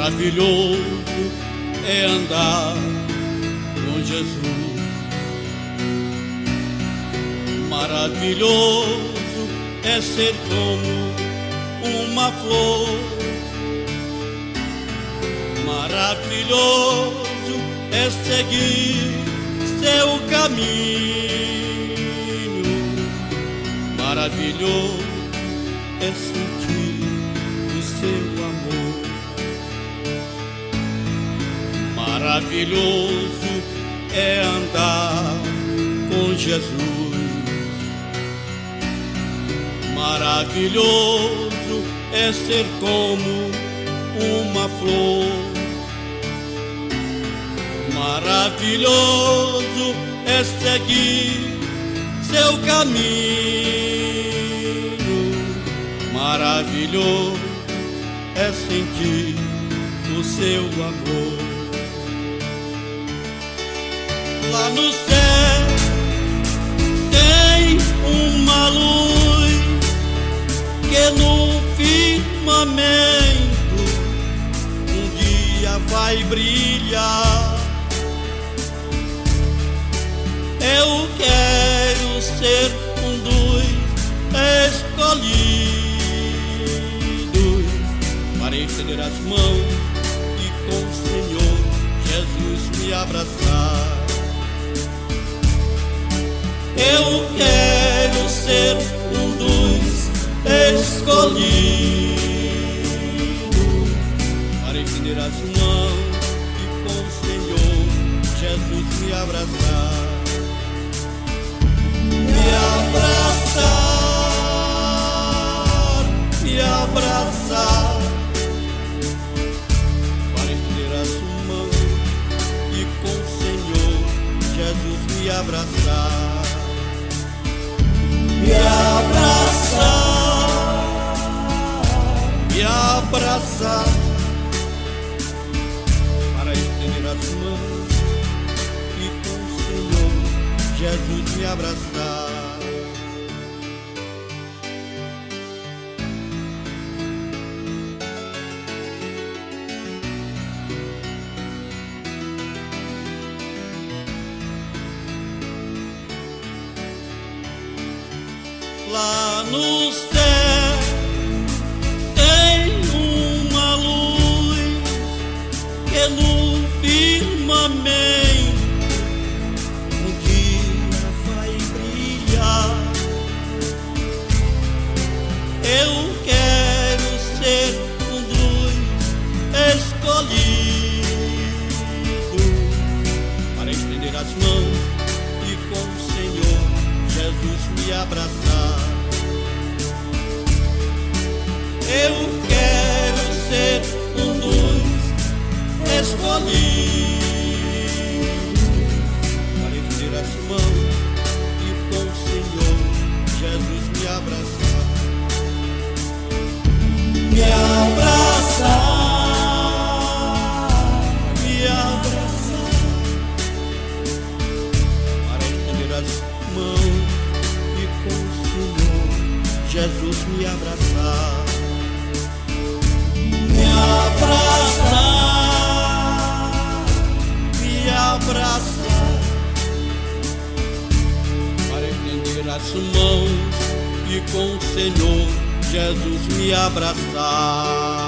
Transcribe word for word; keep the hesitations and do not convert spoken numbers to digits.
Maravilhoso é andar com Jesus. Maravilhoso é ser como uma flor. Maravilhoso é seguir seu caminho. Maravilhoso é sentir o seu amor. Maravilhoso é andar com Jesus. Maravilhoso é ser como uma flor. Maravilhoso é seguir seu caminho. Maravilhoso é sentir o seu amor. Lá no céu tem uma luz que no firmamento um dia vai brilhar. Eu quero ser um dos escolhidos para estender as mãos e com o Senhor Jesus me abraçar. Eu quero ser um dos escolhidos para estender as mãos e com o Senhor Jesus me abraçar. Me abraçar, me abraçar, para estender as mãos e com o Senhor Jesus me abraçar. Me abraçar, me abraçar, para estender as mãos e com o Senhor Jesus me abraçar. Lá no céu tem uma luz que no firmamento um dia vai brilhar. Eu quero ser um dos escolhidos para estender as mãos e com o Senhor Jesus me abraçar. Eu quero ser um dos escolhidos para estender as mãos e com o Senhor Jesus me abraçar. Me abraçar, me abraçar, para estender as mãos e com o Senhor Jesus me abraçar. Me abraçar, me abraçar, para estender as mãos e com o Senhor Jesus me abraçar.